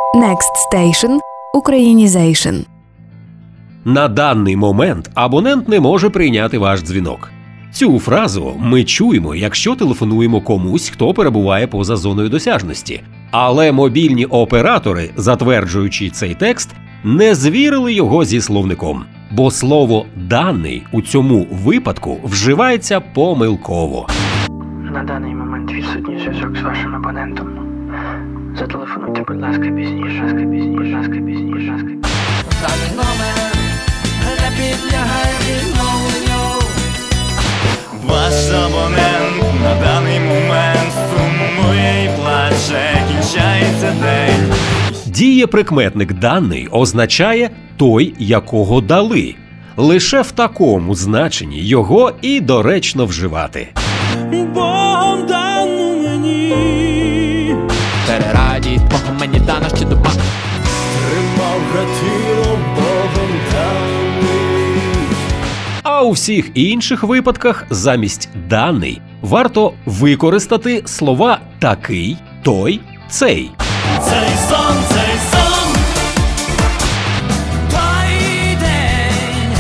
Next Station – Українізейшн. На даний момент абонент не може прийняти ваш дзвінок. Цю фразу ми чуємо, якщо телефонуємо комусь, хто перебуває поза зоною досяжності. Але мобільні оператори, затверджуючи цей текст, не звірили його зі словником. Бо слово «даний» у цьому випадку вживається помилково. На даний момент відсутній зв'язок з вашим абонентом. Зателефонуйте, будь ласка, пізніше. Даний номер не підлягає відновленню. Ваш абонент на даний момент сумує і плаче, кінчається день. Дієприкметник «даний» означає «той, якого дали». Лише в такому значенні його і доречно вживати. Богом дану мені, Перерадіть, Богом мені дана ще доба. тримав гатіло Богом даний. А у всіх інших випадках замість «даний» варто використати слова «такий», «той», «цей». Цей сон, той день.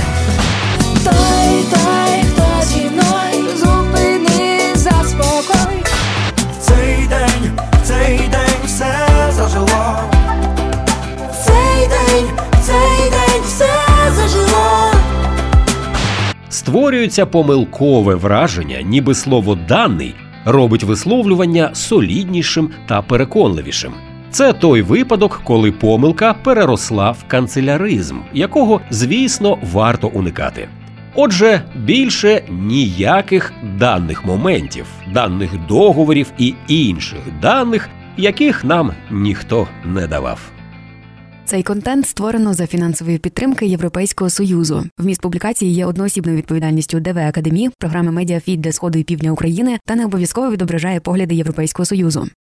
Той, хто зі мною, зупини, заспокой. Цей день все зажило. Цей день все зажило. Створюється помилкове враження, ніби слово «даний» робить висловлювання соліднішим та переконливішим. Це той випадок, коли помилка переросла в канцеляризм, якого, звісно, варто уникати. Отже, більше ніяких даних моментів, даних договорів і інших даних, яких нам ніхто не давав. Цей контент створено за фінансової підтримки Європейського Союзу. Вміст публікації є одноосібною відповідальністю ДВ Академії, програми «Медіафіт» для Сходу і Півдня України та не обов'язково відображає погляди Європейського Союзу.